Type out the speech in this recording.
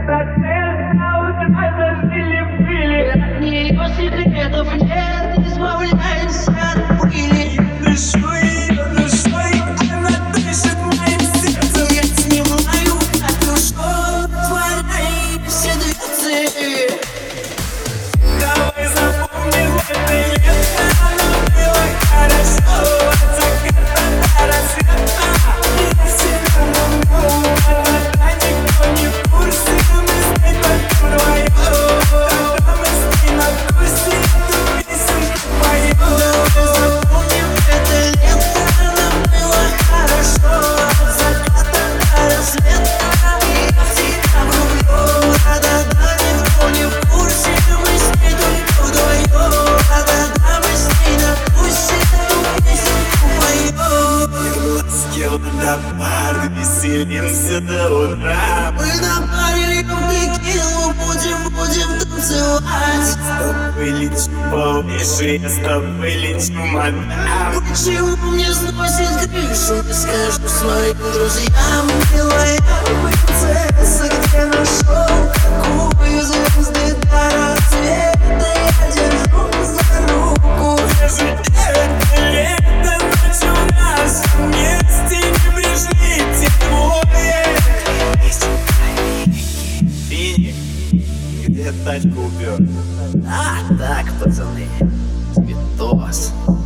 От нее секретов нет, избавляемся от пыли. Дышу ее душой, она дышит моим сердцем. Я снимаю капюшон, отворяю все дверцы. Давай запомним это лето, оно было хорошо. От заката до рассвета я себя помню. Тогда никто не в курсе, мы с ней только вдвоем. Тогда мы с ней на вкусе эту песенку поем. Давай запомним это лето, оно было хорошо. От заката до рассвета я в тебя влюблен. Да-да-да, никто не в курсе, мы с ней только вдвоем. Да-да-да, мы с ней на вкусе эту песенку поем. Глазки водопад, веселимся до утра. Мы на паре льем текилу, будем танцевать. С тобой лечу повыше, я с тобой лечу мадам. Почему мне сносит крышу? Не скажу своим друзьям. Милая принцесса, где нашел такую звезды до рассвета? Я держу за руку. Даже это лето, ночь у нас вместе, небрежные теплое. Финик, где тачку упер? А, так, пацаны, Витос.